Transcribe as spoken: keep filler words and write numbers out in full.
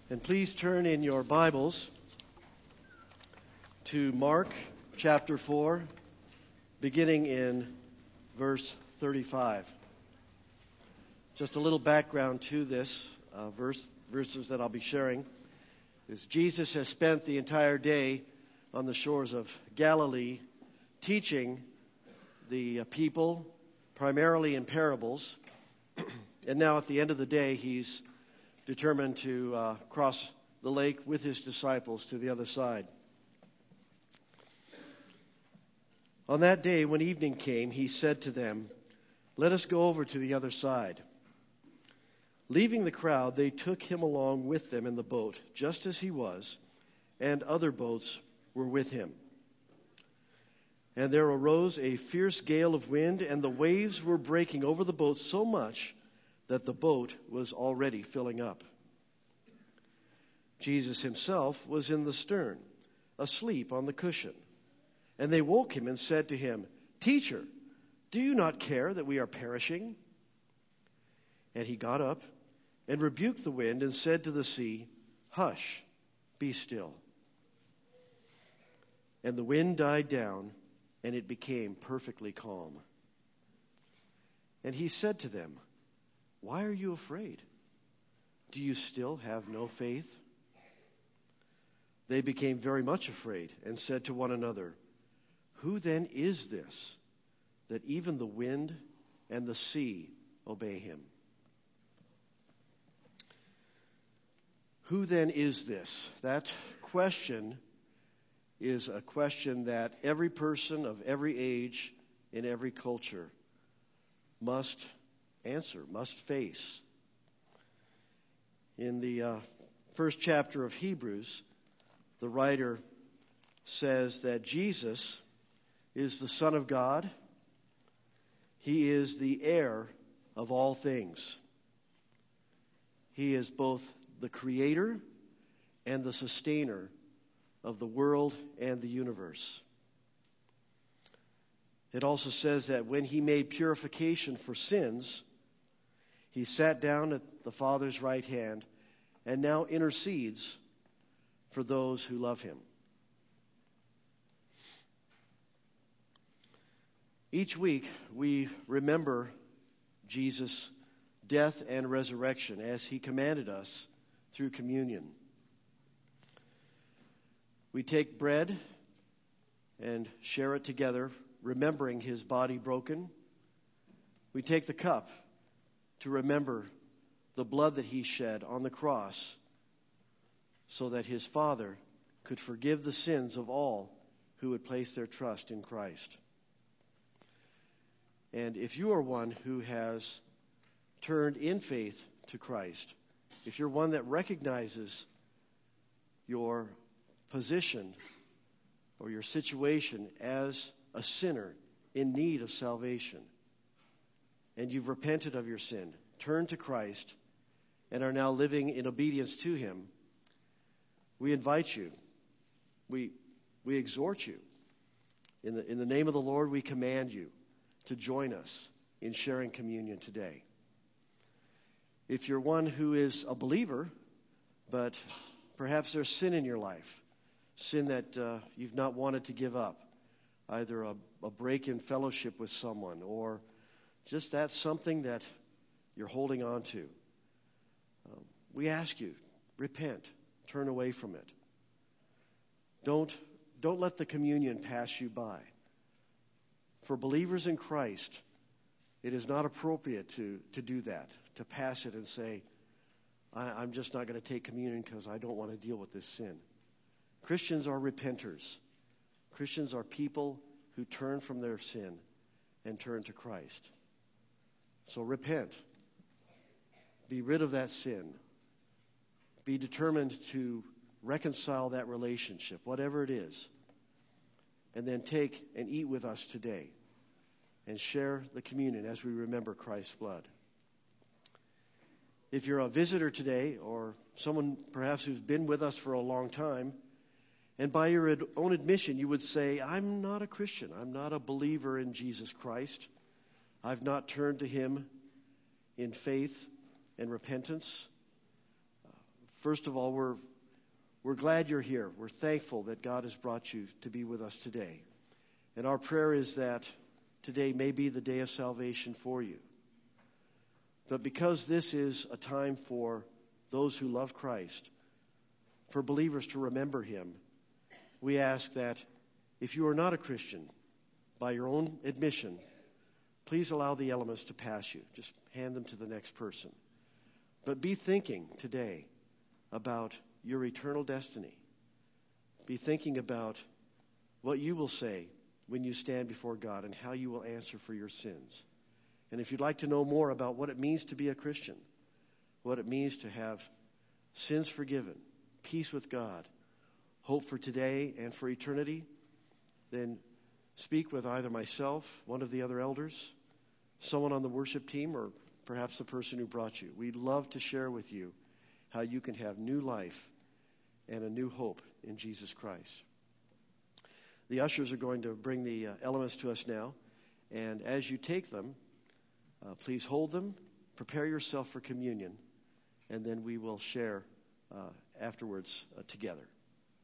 And please turn in your Bibles to Mark chapter four, beginning in verse thirty-five. Just a little background to this uh, verse, verses that I'll be sharing is Jesus has spent the entire day on the shores of Galilee teaching the uh, people, primarily in parables. And now at the end of the day, he's determined to uh, cross the lake with his disciples to the other side. On that day, when evening came, he said to them, "Let us go over to the other side." Leaving the crowd, they took him along with them in the boat, just as he was, and other boats were with him. And there arose a fierce gale of wind, and the waves were breaking over the boat so much that the boat was already filling up. Jesus himself was in the stern, asleep on the cushion. And they woke him and said to him, "Teacher, do you not care that we are perishing?" And he got up and rebuked the wind and said to the sea, "Hush, be still." And the wind died down, and it became perfectly calm. And he said to them, "Why are you afraid? Do you still have no faith?" They became very much afraid and said to one another, "Who then is this, that even the wind and the sea obey him?" Who then is this? That question is a question that every person of every age in every culture must answer, must face. In the uh, first chapter of Hebrews, the writer says that Jesus is the Son of God. He is the heir of all things. He is both the creator and the sustainer of the world and the universe. It also says that when he made purification for sins, he sat down at the Father's right hand and now intercedes for those who love him. Each week we remember Jesus' death and resurrection as he commanded us through communion. We take bread and share it together, remembering his body broken. We take the cup to remember the blood that he shed on the cross so that his Father could forgive the sins of all who would place their trust in Christ. And if you are one who has turned in faith to Christ, if you're one that recognizes your position or your situation as a sinner in need of salvation, and you've repented of your sin, turned to Christ, and are now living in obedience to him, we invite you, we we exhort you. In the, in the name of the Lord, we command you to join us in sharing communion today. If you're one who is a believer, but perhaps there's sin in your life, sin that uh, you've not wanted to give up, either a, a break in fellowship with someone or just that's something that you're holding on to, um, we ask you, repent. Turn away from it. Don't, don't let the communion pass you by. For believers in Christ, it is not appropriate to, to do that, to pass it and say, I, I'm just not going to take communion because I don't want to deal with this sin. Christians are repenters. Christians are people who turn from their sin and turn to Christ. So repent. Be rid of that sin. Be determined to reconcile that relationship, whatever it is. And then take and eat with us today and share the communion as we remember Christ's blood. If you're a visitor today or someone perhaps who's been with us for a long time, and by your ad- own admission you would say, I'm not a Christian, I'm not a believer in Jesus Christ, I've not turned to him in faith and repentance, first of all, we're, we're glad you're here. We're thankful that God has brought you to be with us today. And our prayer is that today may be the day of salvation for you. But because this is a time for those who love Christ, for believers to remember him, we ask that if you are not a Christian, by your own admission, please allow the elements to pass you. Just hand them to the next person. But be thinking today about your eternal destiny. Be thinking about what you will say when you stand before God and how you will answer for your sins. And if you'd like to know more about what it means to be a Christian, what it means to have sins forgiven, peace with God, hope for today and for eternity, then speak with either myself, one of the other elders, someone on the worship team, or perhaps the person who brought you. We'd love to share with you how you can have new life and a new hope in Jesus Christ. The ushers are going to bring the uh, elements to us now, and as you take them, uh, please hold them, prepare yourself for communion, and then we will share uh, afterwards uh, together.